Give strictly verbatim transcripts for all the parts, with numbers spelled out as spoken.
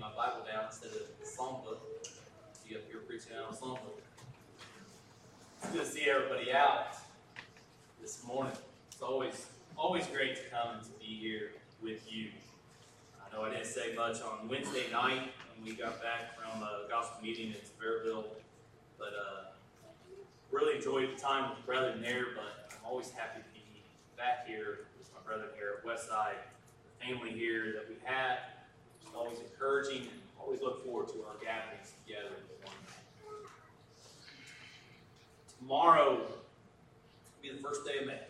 my Bible down instead of the Psalm book. See up here preaching out of the Psalm book. It's good to see everybody out this morning. It's always always great to come and to be here with you. I know I didn't say much on Wednesday night when we got back from a gospel meeting in Sevierville, but uh, really enjoyed the time with the brethren there. But I'm always happy to be back here with my brethren here at Westside, the family here that we had. It's always encouraging, and always look forward to our gatherings together with one another. Tomorrow will be the first day of May.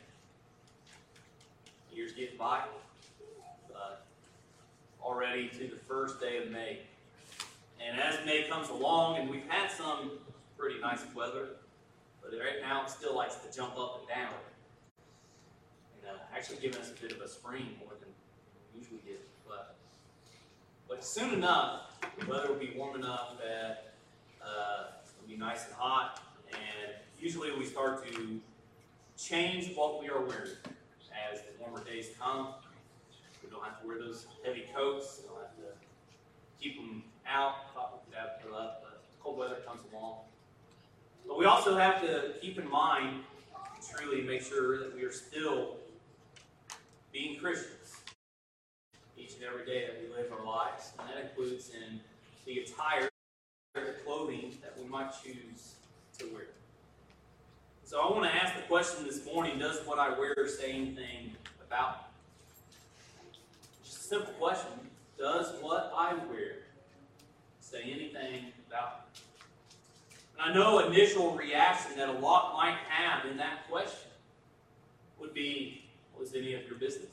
Years getting by, but already to the first day of May. And as May comes along, and we've had some pretty nice weather, but right now it still likes to jump up and down. And uh, actually giving us a bit of a spring more than we usually get. But, but soon enough, the weather will be warm enough that uh, it'll be nice and hot. And usually we start to change what we are wearing as the warmer days come. We don't have to wear those heavy coats. We don't have to keep them out. Thought we could have them up, but cold weather comes along. But we also have to keep in mind, truly make sure that we are still being Christians each and every day that we live our lives. And that includes in the attire, the clothing that we might choose to wear. So I want to ask the question this morning, does what I wear say anything about me? Just a simple question. Does what I wear say anything about me? And I know initial reaction that a lot might have in that question would be, well, is it any of your business?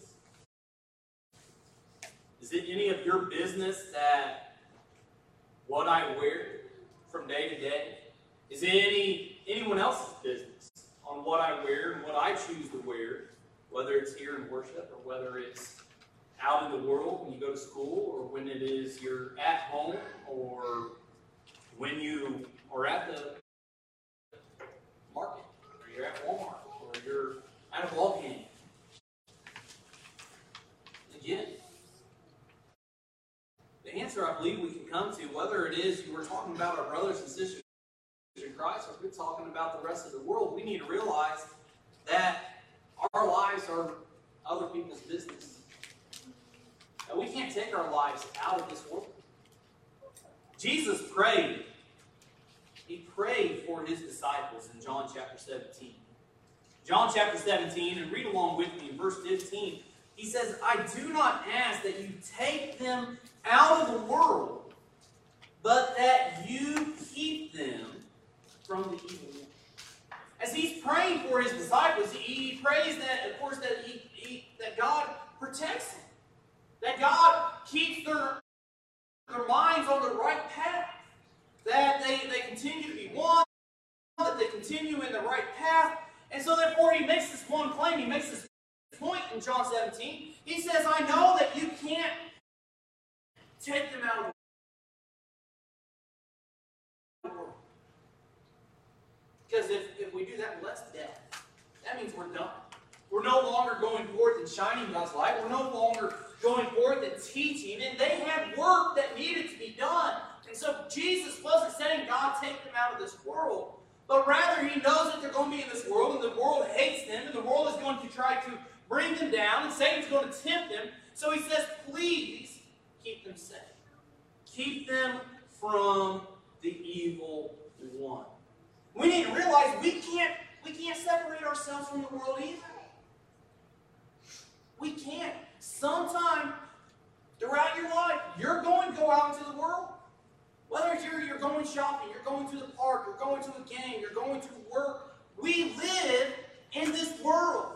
Is it any of your business that what I wear from day to day? Is it any anyone else's business on what I wear and what I choose to wear, whether it's here in worship or whether it's out in the world when you go to school, or when it is you're at home, or when you are at the market, or you're at Walmart, or you're at a ball game? Again, the answer I believe we can come to, whether it is we're talking about our brothers and sisters in Christ, or if we're talking about the rest of the world, we need to realize that our lives are other people's business. And we can't take our lives out of this world. Jesus prayed. He prayed for his disciples in John chapter seventeen. John chapter seventeen, and read along with me in verse fifteen. He says, I do not ask that you take them out of the world, but that you keep them from the evil one. As he's praying for his disciples, he, he prays that, of course, that he, he, that God protects them, that God keeps their, their minds on the right path, that they, they continue to be one, that they continue in the right path. And so therefore he makes this one claim, he makes this point in John seventeen. He says, I know that you can't take them out of the world. Because if, if we do that, well, that's death. That means we're done. We're no longer going forth and shining God's light. We're no longer going forth and teaching. And they had work that needed to be done. And so Jesus wasn't saying, God, take them out of this world. But rather, he knows that they're going to be in this world, and the world hates them, and the world is going to try to bring them down, and Satan's going to tempt them. So he says, please keep them safe. Keep them from the evil one. We need to realize we can't, we can't separate ourselves from the world either. We can't. Sometime throughout your life, you're going to go out into the world. Whether it's you're, you're going shopping, you're going to the park, you're going to a game, you're going to work. We live in this world.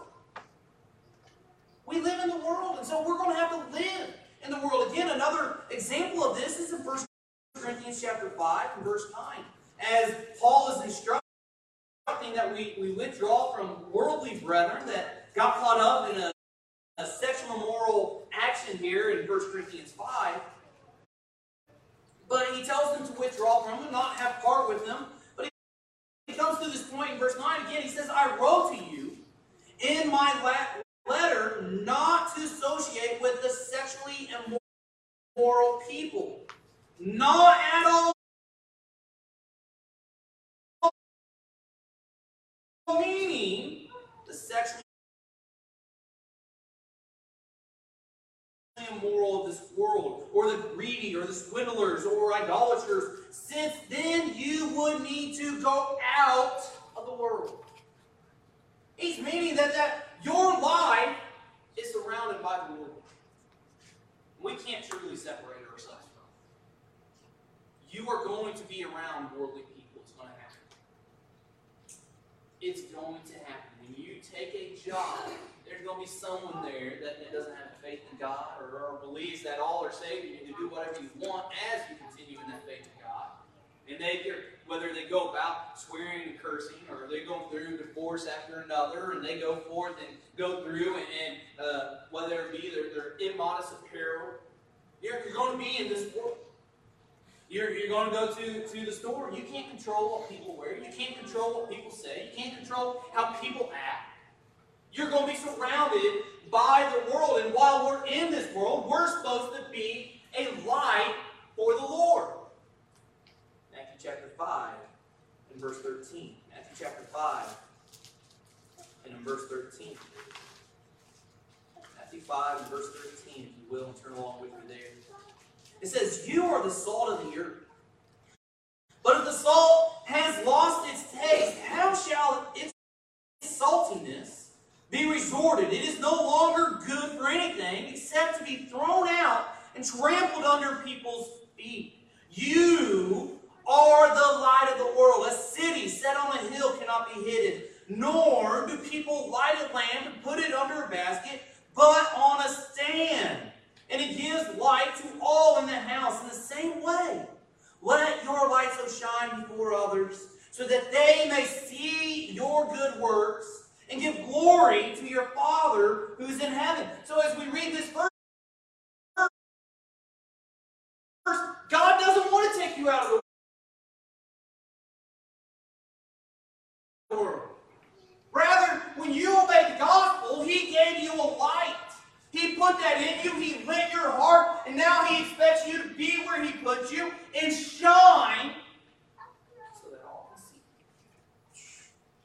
We live in the world, and so we're going to have to live in the world. Again, another example of this is in First Corinthians chapter five and verse nine. As Paul is instructing that we, we withdraw from worldly brethren that got caught up in a, a sexual immoral action here in First Corinthians five. But he tells them to withdraw from them, not have part with them. But he comes to this point in verse nine again. He says, I wrote to you in my letter not to associate with the sexually immoral people, not at all meaning the sexually immoral of this world, or the greedy, or the swindlers, or idolaters, since then you would need to go out of the world. He's meaning that, that your life is surrounded by the world. We can't truly separate ourselves from it. You are going to be around worldly people. It's going to happen. It's going to happen. When you take a job, there's going to be someone there that, that doesn't have faith in God, or, or believes that all are saved and you can do whatever you want as you continue in that faith in God. And they, whether they go about swearing and cursing, or they go through divorce after another, and they go forth and go through, and, and uh, whether it be their, their immodest apparel, you're, you're going to be in this world. You're, you're going to go to, to the store. You can't control what people wear. You can't control what people say. You can't control how people act. You're going to be surrounded by the world. And while we're in this world, we're supposed to be a light for the Lord. Matthew chapter five and verse thirteen. Matthew chapter five and in verse thirteen. Matthew five and verse thirteen, if you will, and turn along with me there. It says, "You are the salt of the earth. But if the salt has lost its taste, how shall its saltiness be resorted? It is no longer good for anything except to be thrown out and trampled under people's feet. You are the light of the world. A city set on a hill cannot be hidden. Nor do people light a lamp and put it under a basket, but on a stand. And it gives light to all in the house. In the same way, let your light so shine before others, so that they may see your good works and give glory to your Father who is in heaven." So as we read this verse, God doesn't want to take you out of the world. Rather, when you obey the gospel, He gave you a light. He put that in you. He lit your heart. And now He expects you to be where He put you and shine so that all can see.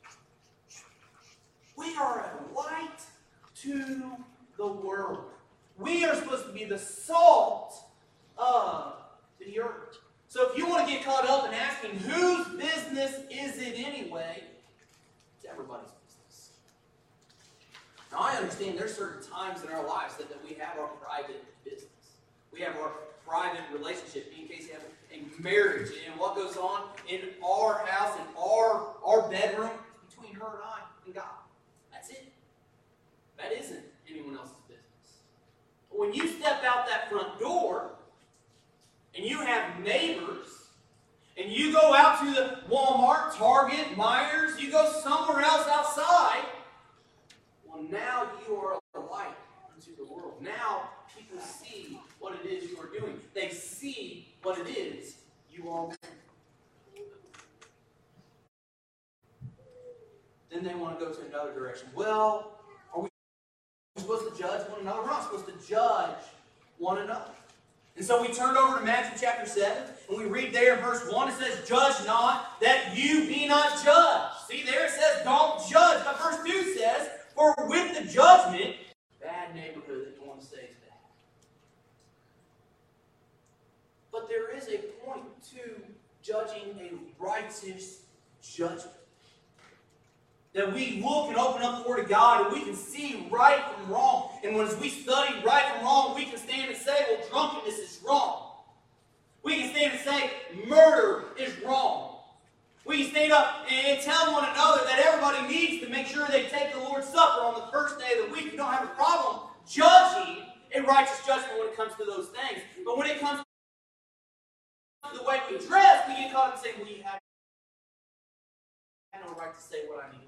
We are a light to the world. We are supposed to be the salt of the earth. So if you want to get caught up in asking, whose business is it anyway? It's everybody's business. Now I understand there's certain times in our lives that, that we have our private business. We have our private relationship, in case you have a marriage, and what goes on in our house, in our, our bedroom, between her and I and God. That's it. That isn't anyone else's business. But when you step out that front door, and you have neighbors, and you go out to the Walmart, Target, Myers, you go somewhere else outside, well, now you are a light unto the world. Now people see what it is you are doing. They see what it is you are doing. Then they want to go to another direction. Well, are we supposed to judge one another? We're not supposed to judge one another. And so we turned over to Matthew chapter seven, and we read there in verse one, it says, "Judge not, that you be not judged." See there, it says, don't judge. But verse two says, "For with the judgment," bad neighborhood that you want to say is bad. But there is a point to judging a righteous judgment. That we look and open up the Word of God and we can see right from wrong. And when we study right from wrong, we can stand and say, well, drunkenness is wrong. We can stand and say, murder is wrong. We can stand up and tell one another that everybody needs to make sure they take the Lord's Supper on the first day of the week. We don't have a problem judging a righteous judgment when it comes to those things. But when it comes to the way we dress, we get caught up and say, we have no right to say what I need.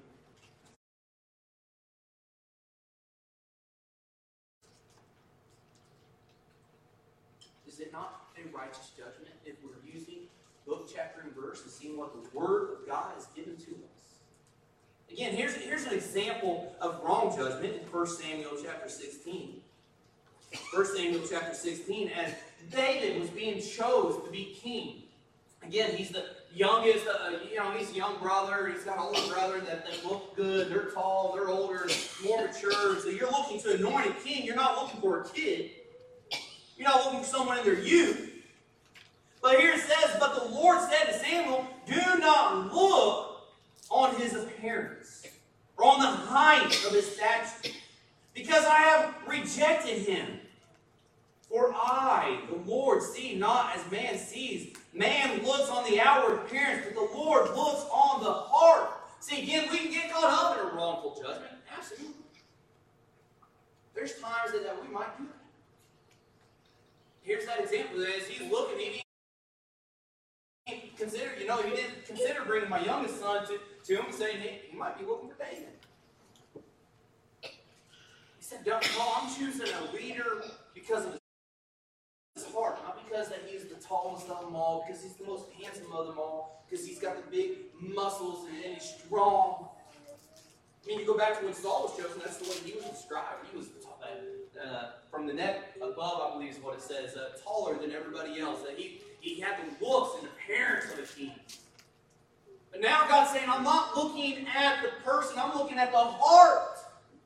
Is it not a righteous judgment if we're using book, chapter, and verse and seeing what the Word of God has given to us? Again, here's, here's an example of wrong judgment in First Samuel chapter sixteen. First Samuel chapter sixteen, as David was being chosen to be king. Again, he's the youngest, uh, you know, he's a young brother. He's got older brother that, that look good. They're tall, they're older, more mature. So you're looking to anoint a king. You're not looking for a kid. You're not looking for someone in their youth. But here it says, but the Lord said to Samuel, do not look on his appearance or on the height of his stature, because I have rejected him. For I, the Lord, see not as man sees. Man looks on the outward appearance, but the Lord looks on the heart. See, again, we can get caught up in a wrongful judgment. Absolutely. There's times that, that we might do that. Here's that example. As he's looking, he didn't consider, you know, he didn't consider bringing my youngest son to, to him and saying, hey, he might be looking for David. He said, no, I'm choosing a leader because of his heart, not because that he's the tallest of them all, because he's the most handsome of them all, because he's got the big muscles and, and he's strong. I mean, you go back to when Saul was chosen, that's the way he was described. He was uh, from the neck above, I believe is what it says, uh, taller than everybody else. That he, he had the looks and appearance of a king. But now God's saying, I'm not looking at the person, I'm looking at the heart.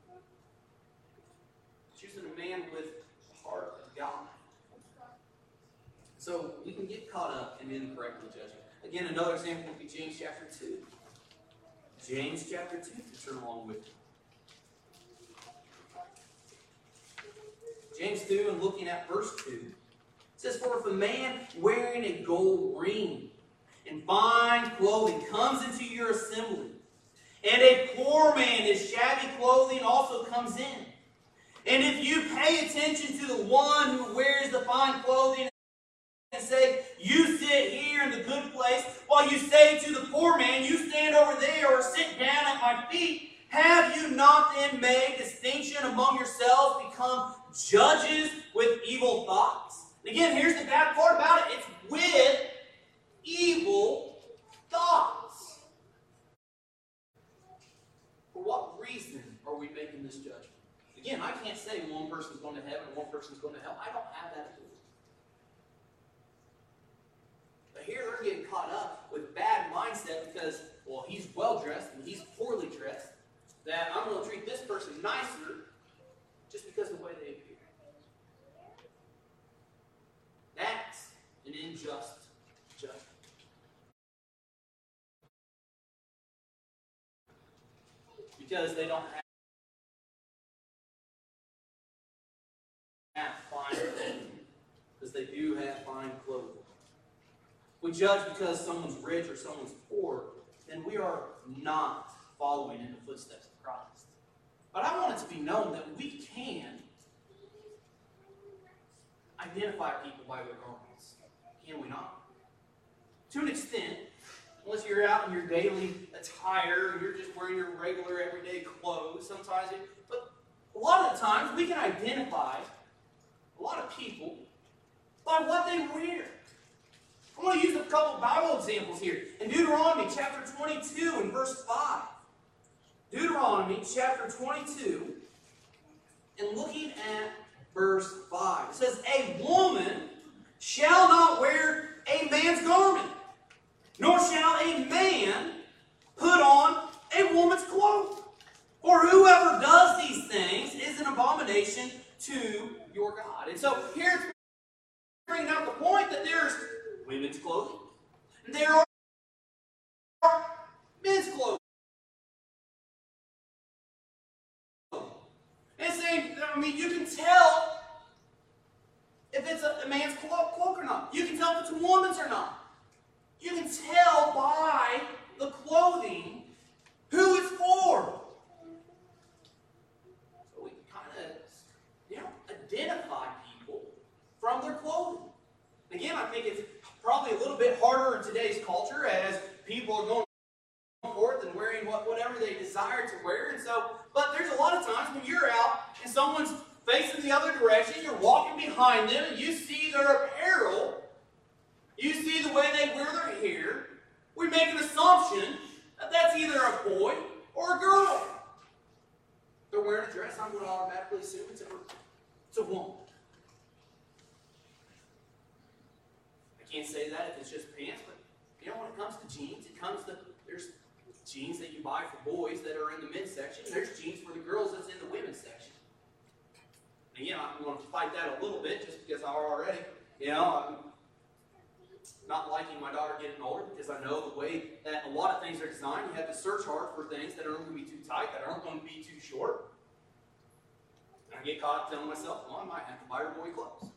Choosing a man with the heart of God. So we can get caught up in incorrectly judging. Again, another example would be James chapter two. James chapter two, to turn along with me. James two, and looking at verse two, it says, for if a man wearing a gold ring and fine clothing comes into your assembly, and a poor man in shabby clothing also comes in, and if you pay attention to the one who wears the fine clothing and say, you sit here in the good place, while you say to the poor man, you stand over there or sit down at my feet, have you not then made distinction among yourselves, become judges with evil thoughts? Again, here's the bad part about it. It's with evil thoughts. For what reason are we making this judgment? Again, I can't say one person's going to heaven and one person's going to hell. I don't have that ability. But here they're getting caught up with bad mindset because, well, he's well-dressed and he's poorly dressed, that I'm going to treat this person nicer just because of the way they appear. That's an unjust judgment. Because they don't have have fine clothing. Because they do have fine clothing. We judge because someone's rich or someone's poor, then we are not following in the footsteps of Christ. But I want it to be known that we can identify people by their garments. Can we not? To an extent, unless you're out in your daily attire, or you're just wearing your regular everyday clothes, sometimes it, but a lot of the times we can identify a lot of people by what they wear. I want to use a couple Bible examples here. In Deuteronomy chapter twenty-two and verse five. Deuteronomy chapter twenty-two and looking at verse five. It says, a woman shall not wear a man's garment, nor shall a man put on a woman's clothes. For whoever does these things is an abomination to your God. And so here it's bringing out the point that there's women's clothing, and there are men's clothing. And it's saying, I mean, you can tell if it's a, a man's cloak, cloak or not. You can tell if it's a woman's or not. You can tell by the clothing who it's for. So we can kind of, you know, identify people from their clothing. Again, I think it's probably a little bit harder in today's culture as people are going forth and wearing what, whatever they desire to wear. And so, but there's a lot of times when you're out and someone's facing the other direction, you're walking behind them, and you see their apparel, you see the way they wear their hair, we make an assumption that that's either a boy or a girl. They're wearing a dress, I'm going to automatically assume it's a, it's a woman. again, I'm going to fight that a little bit just because I already, you know, I'm not liking my daughter getting older because I know the way that a lot of things are designed. You have to search hard for things that aren't going to be too tight, that aren't going to be too short. And I get caught up telling myself, well, I might have to buy her boy clothes.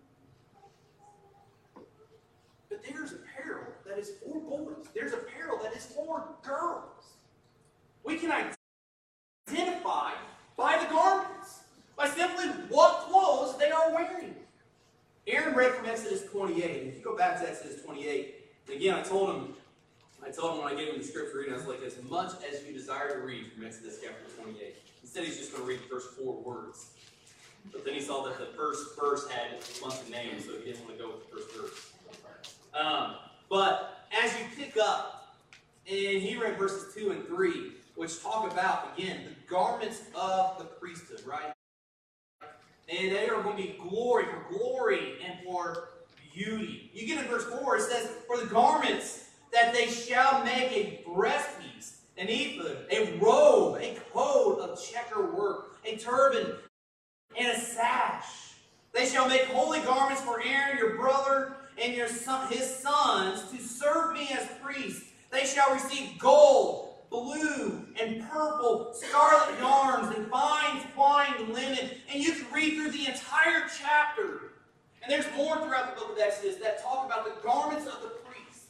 But there's apparel that is for boys. There's apparel that is for girls. We can identify by the garments, by simply what clothes they are wearing. Aaron read from Exodus twenty-eight. If you go back to Exodus twenty-eight, and again, I told him, I told him when I gave him the scripture reading, I was like, as much as you desire to read from Exodus chapter twenty-eight. Instead, he's just going to read the first four words. But then he saw that the first verse had a bunch of names, so he didn't want to go with the first verse. Um, but as you pick up, and he read verses two and three, which talk about, again, the garments of the priesthood, right? And they are going to be glory, for glory and for beauty. You get in verse four, it says, for the garments that they shall make a breastpiece, an ephod, a robe, a coat of checker work, a turban, and a sash. They shall make holy garments for Aaron, your brother, and your son, his sons, to serve me as priests. They shall receive gold, blue, and purple, scarlet yarns, and fine twined linen. And you can read through the entire chapter. And there's more throughout the book of Exodus that talk about the garments of the priests.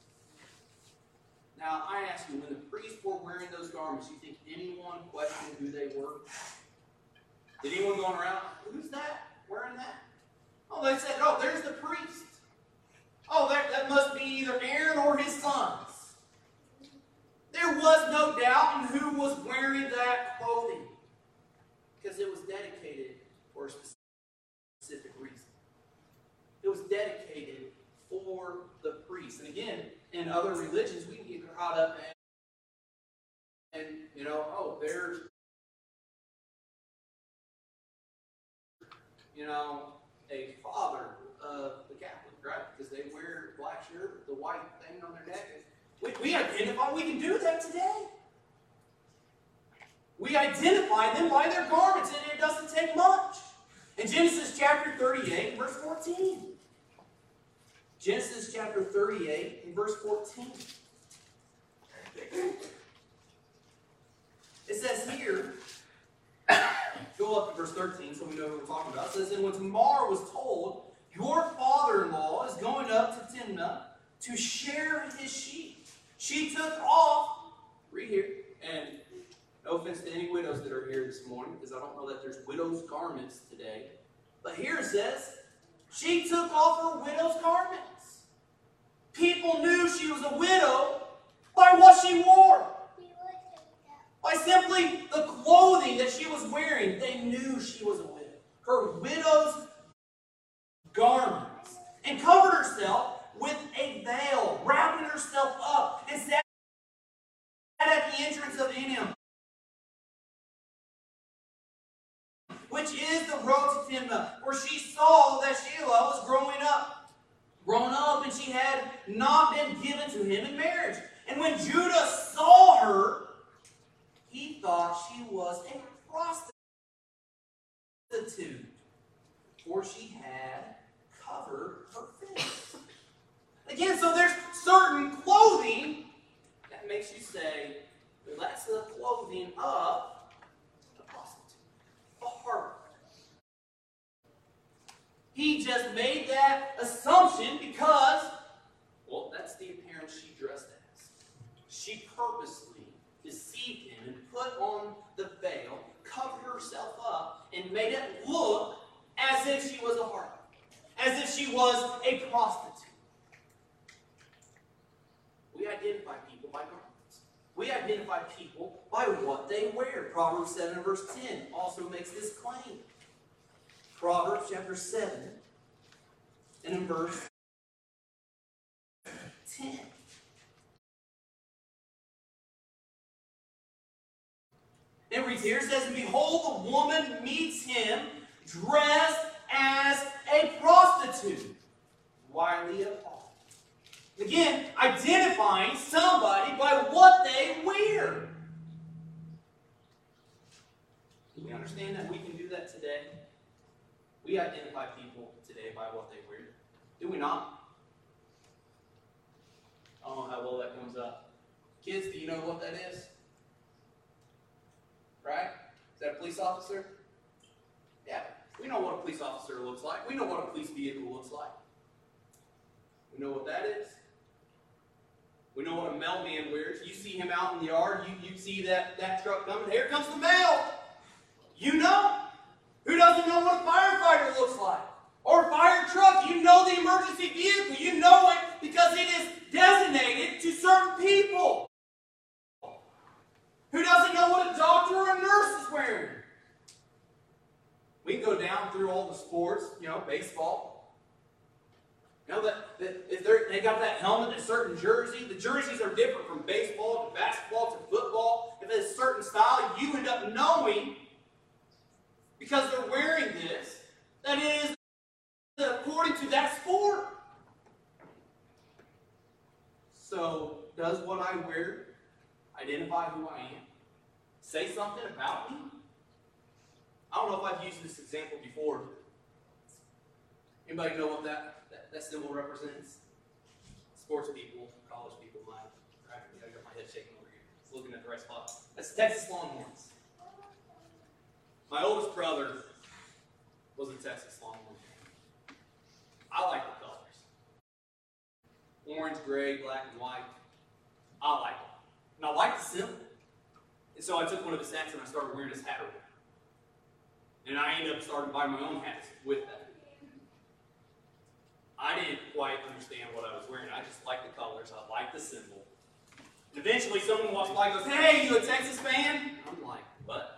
Now, I ask you, when the priests were wearing those garments, you think anyone questioned who they were? Did anyone going around, who's that, wearing that? Oh, they said, oh, there's the priest. Oh, that, that must be either Aaron or his sons. There was no doubt in who was wearing that clothing, because it was dedicated for a specific reason. It was dedicated for the priest. And again, in other religions, we can get caught up in, and you know, oh, there's, you know, a father of the Catholic, right? Because they wear a black shirt with the white thing on their neck. We, we identify, we can do that today. We identify them by their garments, and it doesn't take much. In Genesis chapter thirty-eight, verse fourteen. Genesis chapter thirty-eight, and verse fourteen. It says here, go up to verse thirteen so we know what we're talking about. It says, and when Tamar was told, your father-in-law is going up to Timnah to share his sheep, she took off, read here, and no offense to any widows that are here this morning, because I don't know that there's widows' garments today. But here it says, she took off her widow's garments. People knew she was a widow by what she wore. By simply the clothing that she was wearing, they knew she was a widow. Her widow's garments. And covered herself with a veil, wrapping herself up, and sat at the entrance of Enim, which is the road to Timnah, where she saw that Shelah was growing up, grown up, and she had not been given to him in marriage. And when Judah saw her, he thought she was a prostitute, for she had covered her face. Again, so there's certain clothing that makes you say, well, that's the clothing of a prostitute, a harlot. He just made that assumption because, well, that's the appearance she dressed as. She purposely deceived him and put on the veil, covered herself up, and made it look as if she was a harlot, as if she was a prostitute. We identify people by garments. We identify people by what they wear. Proverbs seven verse ten also makes this claim. Proverbs chapter seven and in verse ten. It reads here, it says, and behold, the woman meets him dressed as a prostitute, wily apart. Again, identifying somebody by what they wear. Do we understand that we can do that today? We identify people today by what they wear. Do we not? I don't know how well that comes up. Kids, do you know what that is? Right? Is that a police officer? Yeah. We know what a police officer looks like. We know what a police vehicle looks like. We know what that is. We know what a mailman wears. You see him out in the yard, you, you see that, that truck coming. Here comes the mail. You know. Who doesn't know what a firefighter looks like? Or a fire truck? You know the emergency vehicle. You know it because it is designated to certain people. Who doesn't know what a doctor or a nurse is wearing? We can go down through all the sports, you know, baseball. You know, that, that if they're, they got that helmet, a certain jersey. The jerseys are different from baseball to basketball to football. If it's a certain style, you end up knowing, because they're wearing this, that it is according to that sport. So, does what I wear identify who I am? Say something about me? I don't know if I've used this example before. Anybody know what that, that, that symbol represents? Sports people, college people might. Right? I got my head shaking over here. It's looking at the right spot. That's Texas Longhorns. My oldest brother was a Texas Longhorn. I like the colors. Orange, gray, black, and white. I like them. And I like the symbol. And so I took one of his hats and I started wearing his hat around. And I ended up starting to buy my own hats with that. I didn't quite understand what I was wearing. I just liked the colors. I liked the symbol. And eventually someone walks by and goes, "Hey, you a Texas fan?" I'm like, "What?"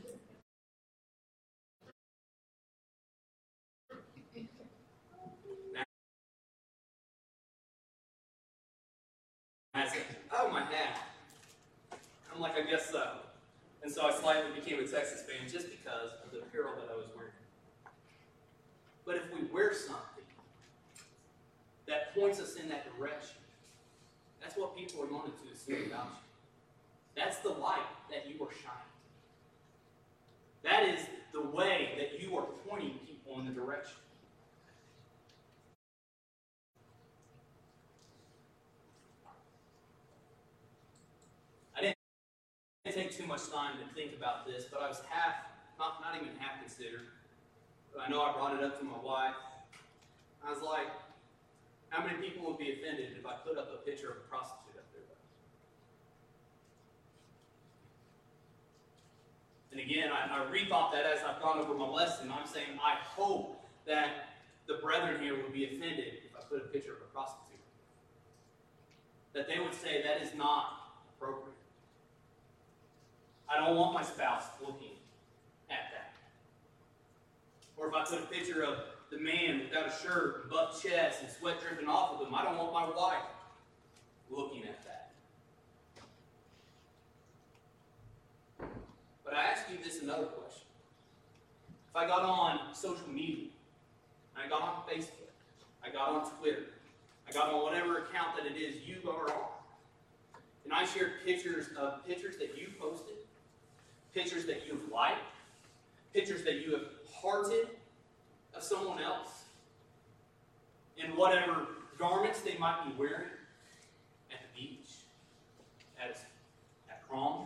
I said, "Oh, my hat." I'm like, "I guess so." And so I slightly became a Texas fan just because of the apparel that I was wearing. But if we wear something that points us in that direction, that's what people are wanting to assume about you. That's the light that you are shining. That is the way that you are pointing people in the direction. I didn't take too much time to think about this, but I was half, not, not even half considered. But I know I brought it up to my wife. I was like, how many people would be offended if I put up a picture of a prostitute up there? And again, I, I rethought that as I've gone over my lesson. I'm saying I hope that the brethren here would be offended if I put a picture of a prostitute. That they would say that is not appropriate. I don't want my spouse looking at that. Or if I put a picture of the man without a shirt, and buff chest, and sweat dripping off of him, I don't want my wife looking at that. But I ask you this another question. If I got on social media, I got on Facebook, I got on Twitter, I got on whatever account that it is you are on, and I shared pictures of pictures that you posted, pictures that you've liked, pictures that you have hearted of someone else, in whatever garments they might be wearing at the beach, at, at prom,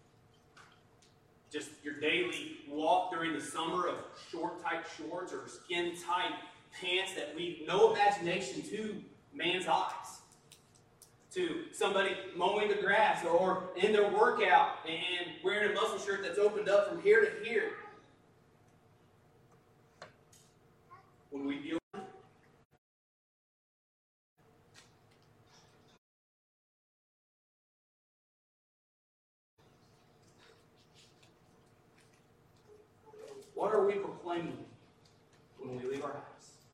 just your daily walk during the summer of short, tight shorts or skin-tight pants that leave no imagination to man's eyes, to somebody mowing the grass or in their workout and wearing a muscle shirt that's opened up from here to here. When we deal with it, what are we proclaiming when we leave our house?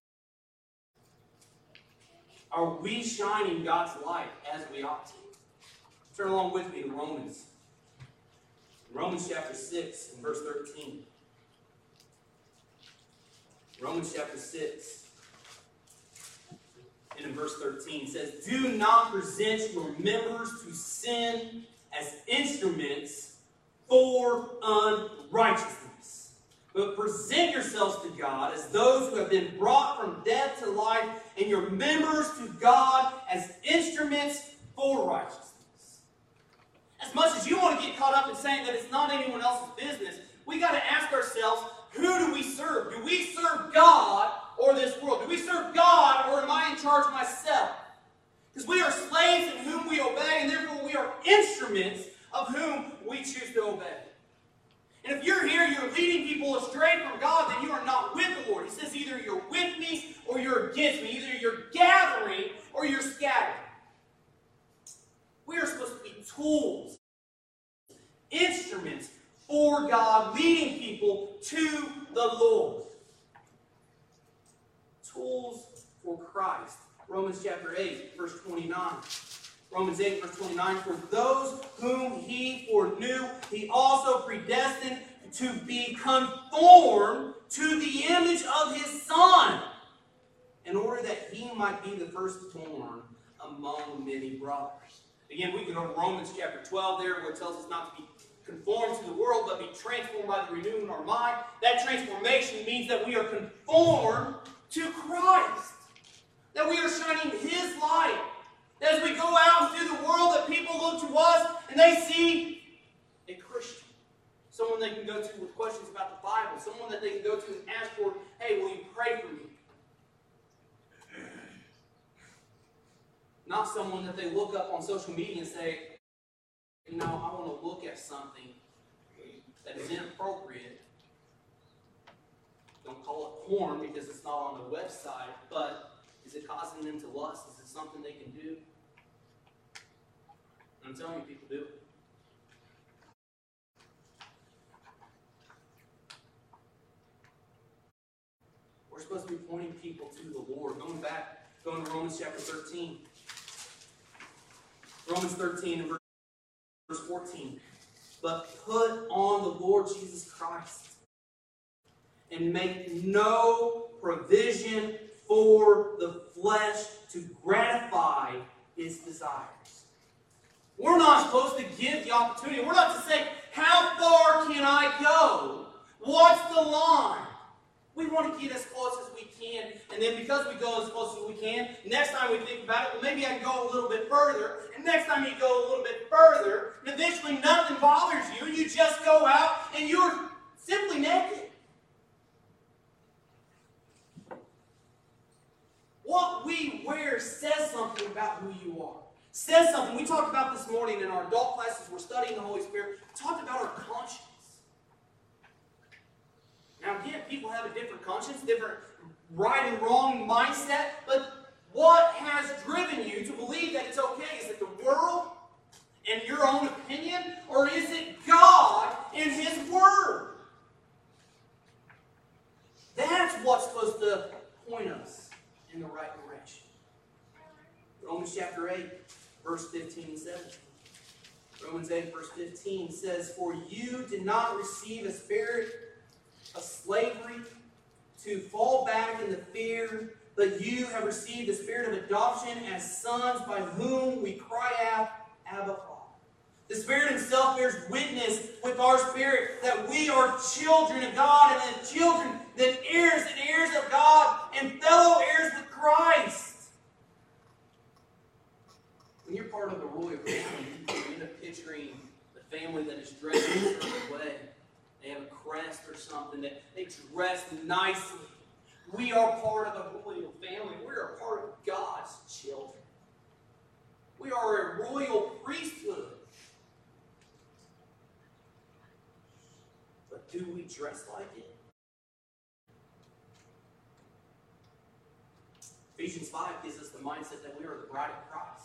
Are we shining God's light as we ought to? Turn along with me to Romans. Romans chapter six and verse thirteen. Romans chapter six and in verse thirteen says, "Do not present your members to sin as instruments for unrighteousness, but present yourselves to God as those who have been brought from death to life, and your members to God as instruments for righteousness. As much as you want to get caught up in saying that it's not anyone else's business, we got to ask ourselves, who do we serve? Do we serve God or this world? Do we serve God, or am I in charge myself? Because we are slaves in whom we obey, and therefore we are instruments of whom we choose to obey. And if you're here, you're leading people astray from God, then you are not with the Lord. He says either you're with me or you're against me. Either you're gathering or you're scattering. We are supposed to be tools, instruments for God, leading people to the Lord. Tools for Christ. Romans chapter eight, verse twenty-nine. Romans eight, verse twenty-nine. For those whom he foreknew, he also predestined to be conformed to the image of his Son, in order that he might be the firstborn among many brothers. Again, we can go to Romans chapter twelve there, where it tells us not to be conformed to the world, but be transformed by the renewing of our mind. That transformation means that we are conformed to Christ. That we are shining his light. That as we go out into the world, that people look to us and they see a Christian. Someone they can go to with questions about the Bible. Someone that they can go to and ask for, hey, will you pray for me? Not someone that they look up on social media and say, you know, I want to look at something that is inappropriate. Don't call it porn because it's not on the website, but is it causing them to lust? Is it something they can do? I'm telling you, people do it. We're supposed to be pointing people to the Lord. Going back, going to Romans chapter thirteen. Romans thirteen and verse fourteen. But put on the Lord Jesus Christ and make no provision for the flesh to gratify its desires. We're not supposed to give the opportunity. We're not to say, how far can I go? What's the line? We want to get as close as we can, and then because we go as close as we can, next time we think about it, well, maybe I can go a little bit further, and next time you go a little bit further, and eventually nothing bothers you, and you just go out, and you're simply naked. What we wear says something about who you are. Says something. We talked about this morning in our adult classes. We're studying the Holy Spirit. We talked about our conscience. Now again, people have a different conscience, different right and wrong mindset, but what has driven you to believe that it's okay? Is it the world and your own opinion, or is it God and his Word? That's what's supposed to point us in the right direction. Romans chapter eight, verse fifteen and seventeen. Romans eight, verse fifteen says, for you did not receive a spirit of slavery to fall back into fear, but you have received the spirit of adoption as sons, by whom we cry out, Abba, Father. The Spirit himself bears witness with our spirit that we are children of God, and then children, then heirs and heirs of God, and fellow heirs with Christ. When you're part of the royal family, you end up picturing the family that is dressed in a certain way. They have a crest or something, that they dress nicely. We are part of the royal family. We are part of God's children. We are a royal priesthood. But do we dress like it? Ephesians five gives us the mindset that we are the bride of Christ.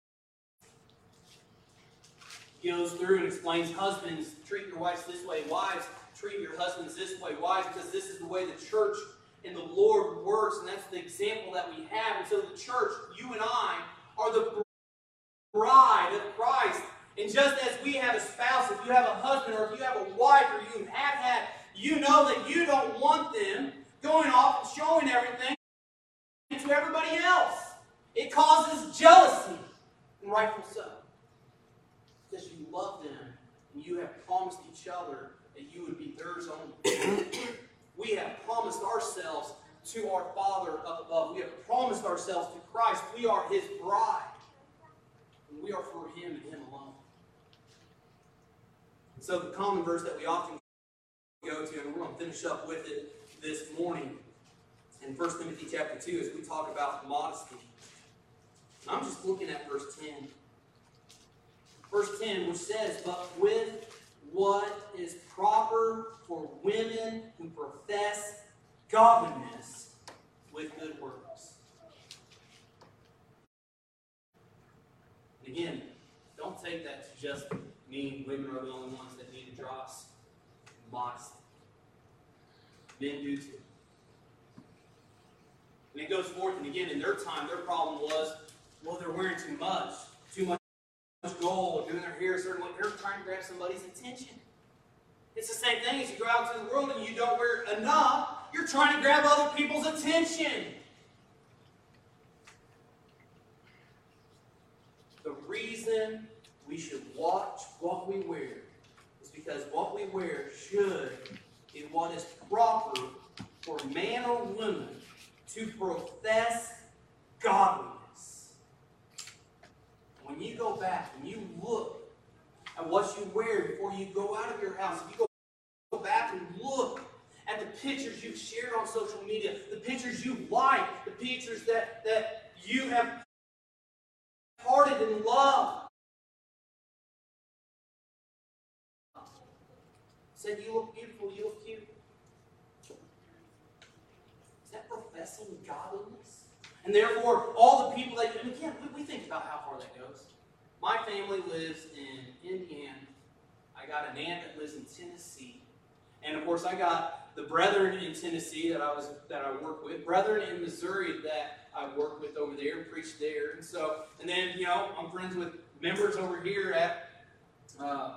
He goes through and explains, husbands, treat your wives this way. Wives, treat your husbands this way. Wives, because this is the way the church and the Lord works, and that's the example that we have. And so the church, you and I, are the bride of Christ. And just as we have a spouse, if you have a husband, or if you have a wife, or you have had, you know that you don't want them going off and showing everything to everybody else. It causes jealousy, and rightful so. Because you love them, and you have promised each other that you would be theirs only. We have promised ourselves to our Father up above. We have promised ourselves to Christ. We are His bride. And we are for Him and Him alone. So the common verse that we often go to, and we're going to finish up with it this morning in First Timothy chapter two as we talk about modesty. And I'm just looking at verse ten. Verse ten, which says, "But with what is proper for women who profess godliness with good works." And again, don't take that to just mean women are the only ones that need to dress modesty. Men do too. And it goes forth, and again, in their time, their problem was, well, they're wearing too much, too much gold, doing their hair a certain way. They're trying to grab somebody's attention. It's the same thing as you go out to the world and you don't wear enough. You're trying to grab other people's attention. The reason we should watch what we wear is because what we wear should be what is proper for man or woman to profess godliness. When you go back and you look at what you wear before you go out of your house, if you go back and look at the pictures you've shared on social media, the pictures you like, the pictures that, that you have parted in love, said you look beautiful, you look cute. Is that professing godliness? And therefore, all the people that, and again, we, we think about how far that goes. My family lives in Indiana. I got an aunt that lives in Tennessee. And of course, I got the brethren in Tennessee that I was that I work with, brethren in Missouri that I work with over there, preach there. And so, and then, you know, I'm friends with members over here at uh,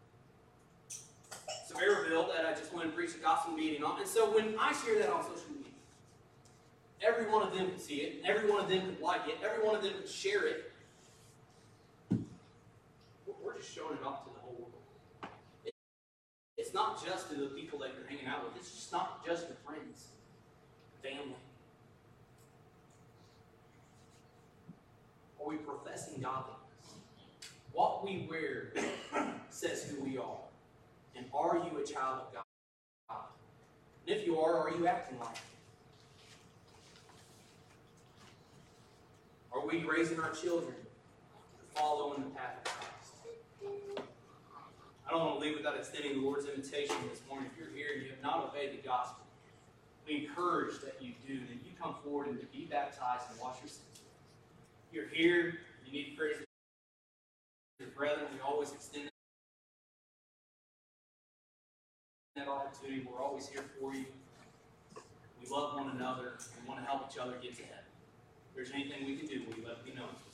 Sevierville that I just went and preached a gospel meeting on. And so when I share that on social media, every one of them could see it, every one of them could like it, every one of them could share it. We're just showing it off to the whole world. It's not just to the people that you're hanging out with. It's just not just your friends, family. Are we professing godliness? What we wear says who we are. And are you a child of God? And if you are, are you acting like it? Are we raising our children to follow in the path of Christ? I don't want to leave without extending the Lord's invitation this morning. If you're here and you have not obeyed the gospel, we encourage that you do, that you come forward and to be baptized and wash your sins. If you're here, you need to praise your brethren. We always extend that opportunity. We're always here for you. We love one another. We want to help each other get to heaven. If there's anything we can do, will you let it be known?